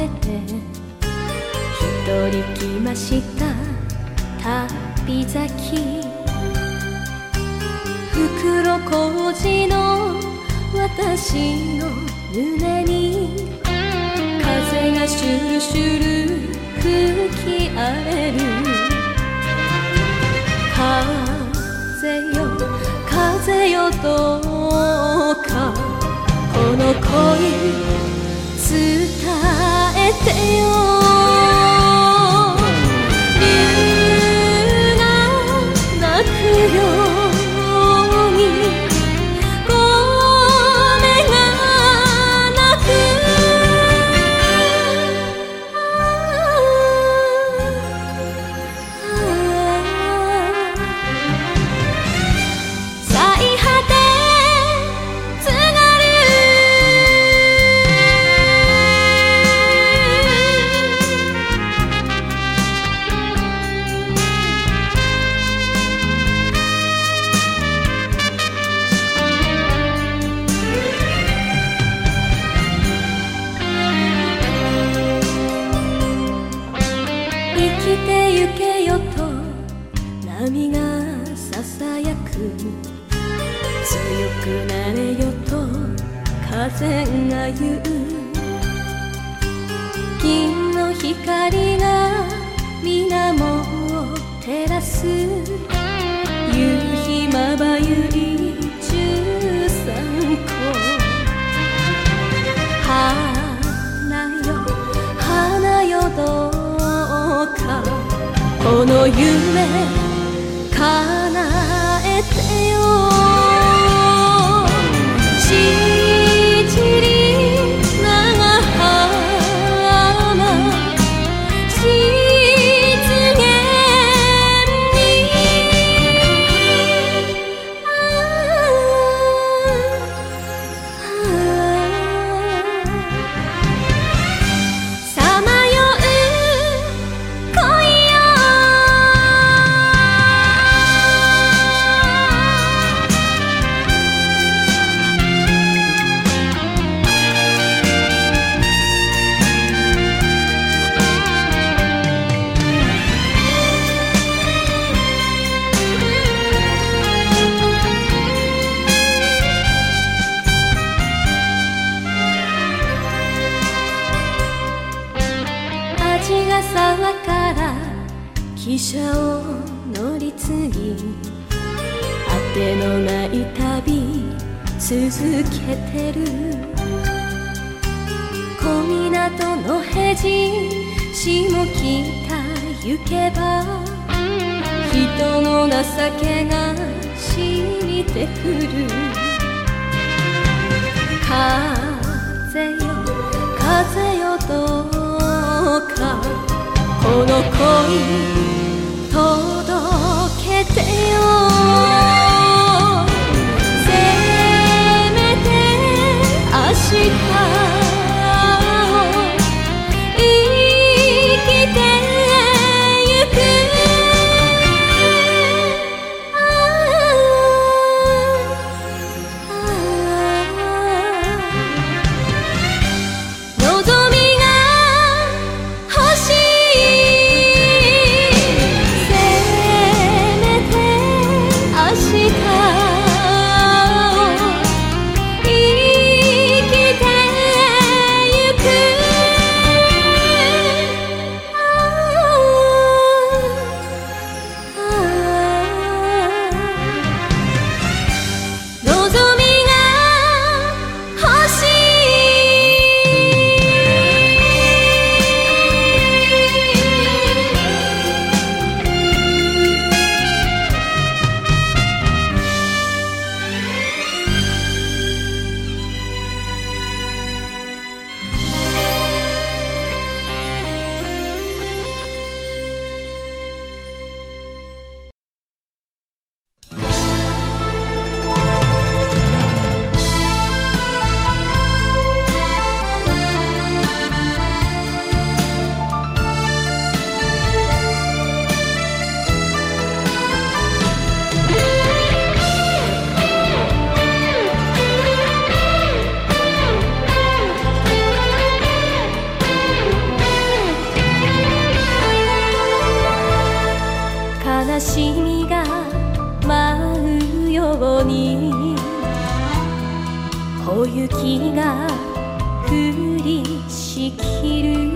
めて一人来ました旅先。袋小路の私の胸に風がシュルシュル吹き荒れる。風よ風よどうかこの恋伝えてよ。竜が鳴くように米が鳴く。最果て津軽生きてゆけよと波がささやく。強くなれよと風が言う。銀の光が水面を照らす。夕日まばゆい13個。花よどうかこの夢叶えてよ。七里長浜湿原にさまよう恋よ。鰺ヶ沢から汽車を乗り継ぎ果てのない旅続けてる。小湊のへじ下北行けば人の情けが染みてくる。風よ風よどうかこの恋届けてよ。せめて明日を生きてゆく。望みしに小雪が降りしきる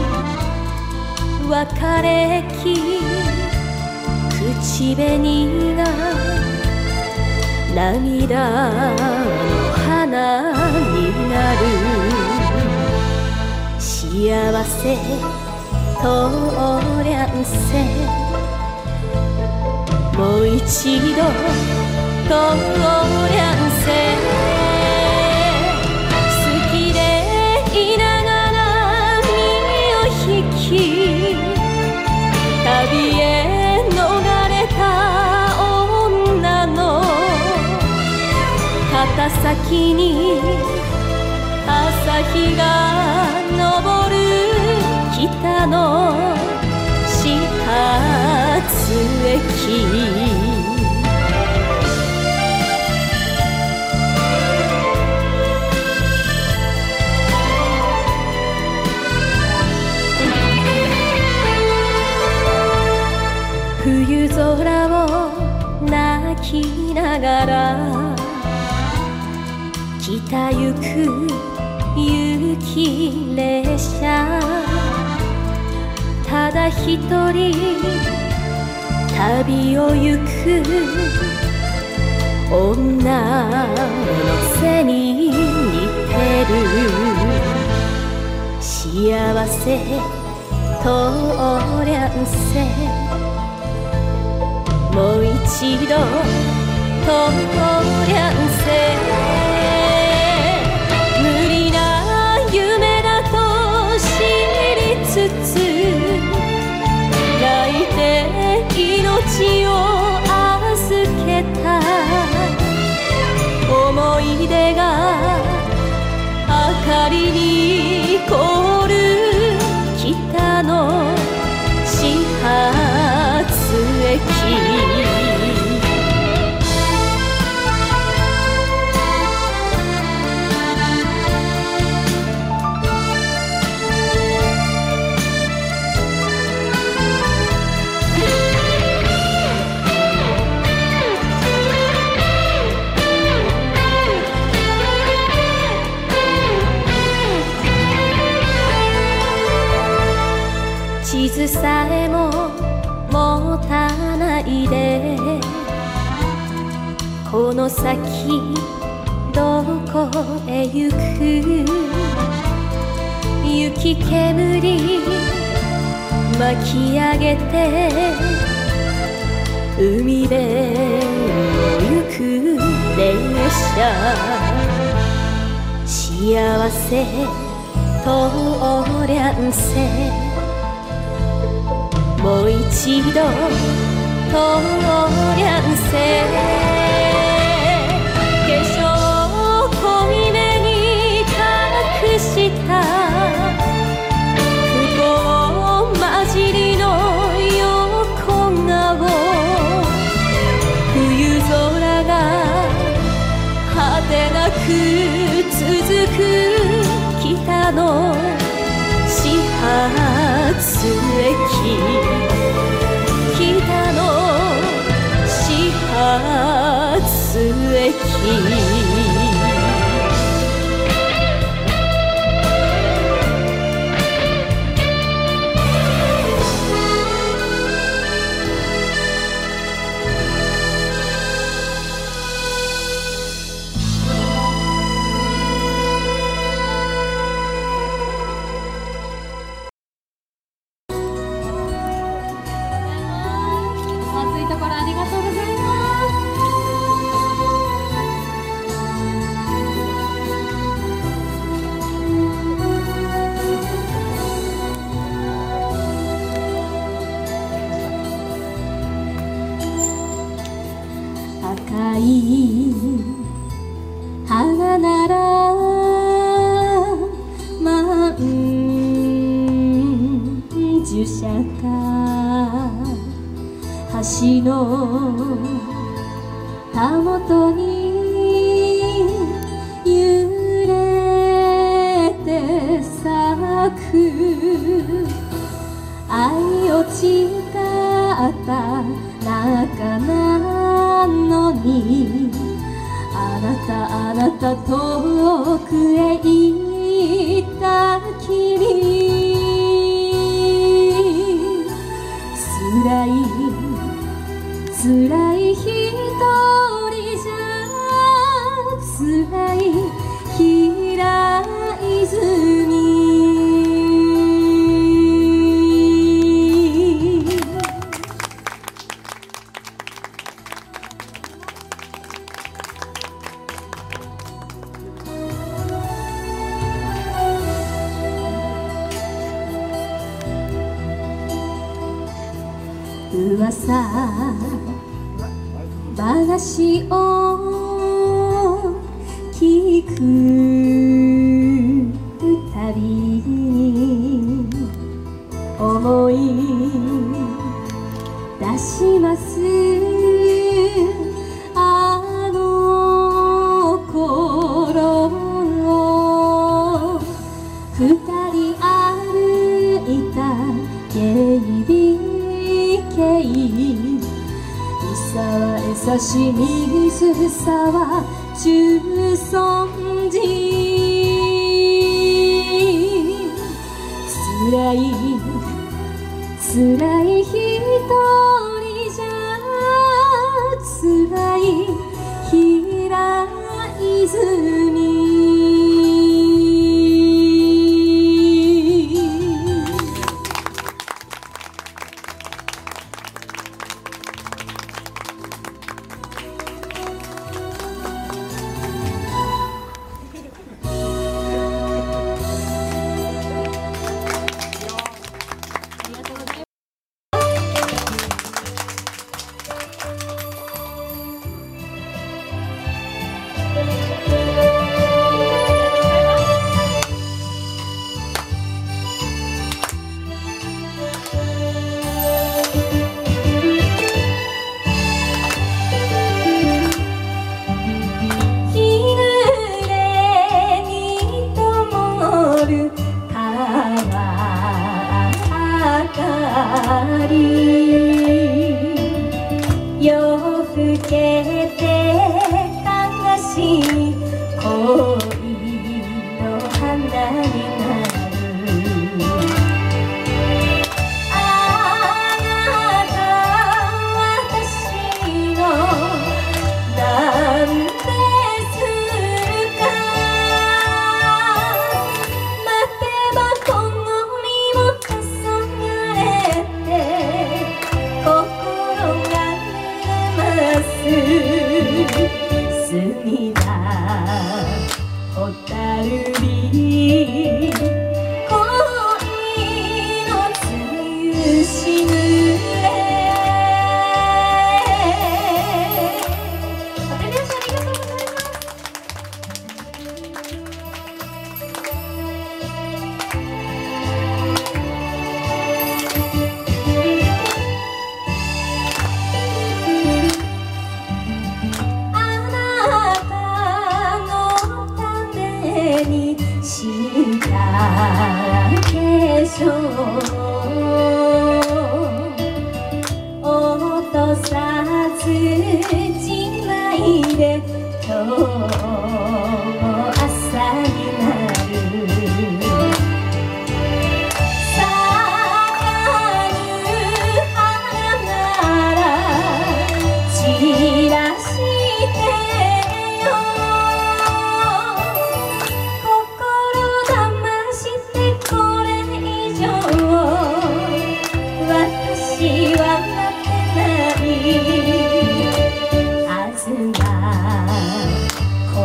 別れき口紅が涙の花になる幸せとりゃんせもう一度とりゃんせ好きでいながら身を引き旅へ逃れた女の肩先に朝日が昇る北の始発駅冬空を泣きながら北行く雪列車ただ一人旅を行く女の背に似てる幸せとりゃんせもう一度とりゃんせ無理な夢だと知りつつ泣いて命を預けた思い出が明かりに凍る北の始発駅地図さえも持たないでこの先どこへ行く雪煙巻き上げて海辺を行く列車幸せとりゃんせもう一度とりゃんせ化粧濃いめに隠した不幸混じりの横顔冬空が果てなく続く北の始発駅北の始発駅赤い花ならまんじゅしゃか橋のたもとに揺れて咲く愛を誓った仲なのに朝あなた遠くへ行った君、辛い辛い一人じゃ辛い平泉、噂話を聞くたびに思い出します、あの頃の二人歩いた警備伊沢江差し水沢中尊寺、辛い辛い一人じゃ辛い平泉、夜更けて悲しい恋の花になる、あなた私のなんでするか、待てば今後にも黄昏て心が隅田蛍火恋の梅雨しぐれ、お手拍子ありがとうございます。した化粧落とさずじまいで今日も朝になる、咲かぬ花なら散らしてよ、これ以上私は待てない、あずが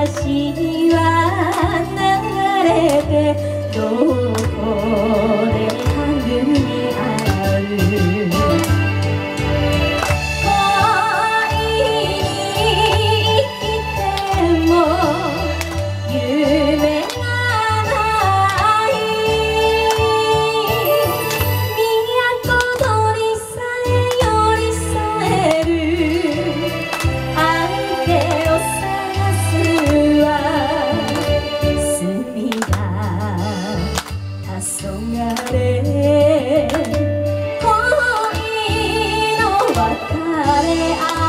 私は流れてどこで春に会う恋に生きても夢がない都鳥さえ寄り添える相手を探すわ隅が黄昏恋の別れ合